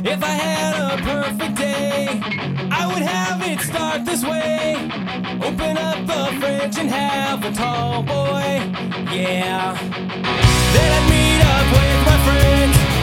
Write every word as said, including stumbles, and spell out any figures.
If I had a perfect day, I would have it start this way. Open up the fridge and have a tall boy, yeah. Then I'd meet up with my friends.